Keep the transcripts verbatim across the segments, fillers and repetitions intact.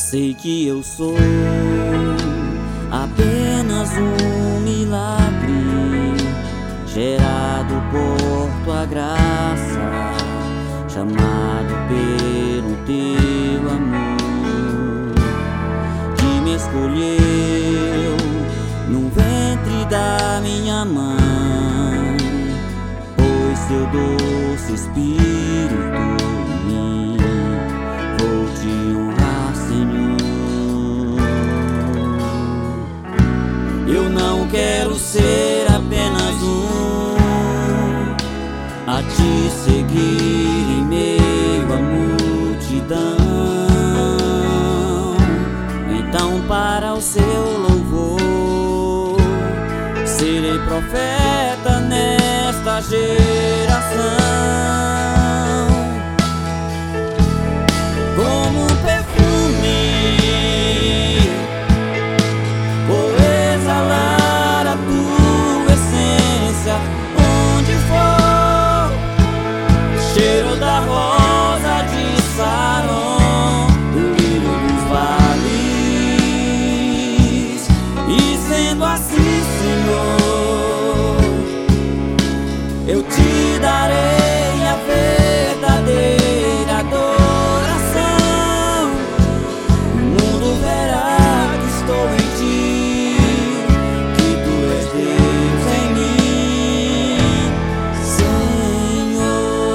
Sei que eu sou apenas um milagre, gerado por tua graça, chamado pelo teu amor, que me escolheu no ventre da minha mãe, pois teu doce Espírito em mim. Vou te honrar, Senhor. Eu não quero ser apenas um a te seguir em meio à multidão. Então, para o seu louvor, serei profeta nesta geração. Como um perfume, vou exalar a tua essência onde for. Cheiro da rosa de Saron, do lírio dos vales. E sendo assim, Senhor, eu te darei a verdadeira adoração. O mundo verá que estou em ti, que tu és Deus em mim, Senhor.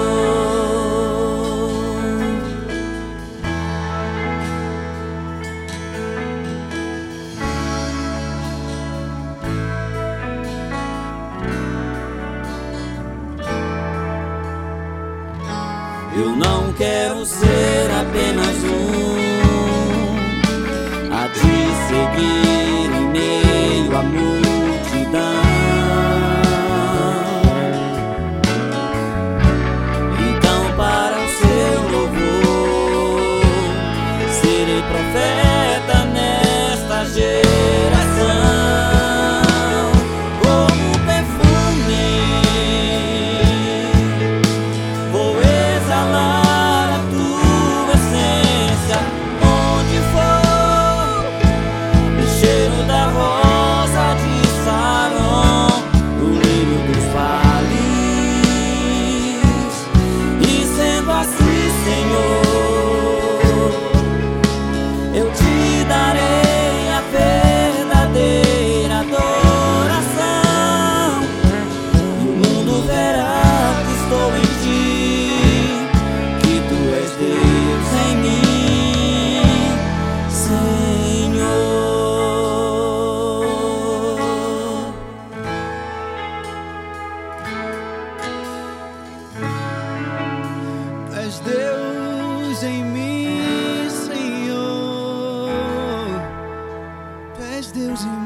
Eu não quero ser apenas um a te seguir em meio à multidão. Então, para o seu louvor, serei profeta nesta geração. Como um perfume, vou exalar a tua essência onde for. O cheiro da rosa de Saron, do lírio dos vales. E sendo assim, Senhor, eu te darei a verdadeira adoração. E o mundo verá que estou em ti, que tu és Deus em mim, Senhor. Tu és Deus em mim, Senhor. Tu és Deus em mim.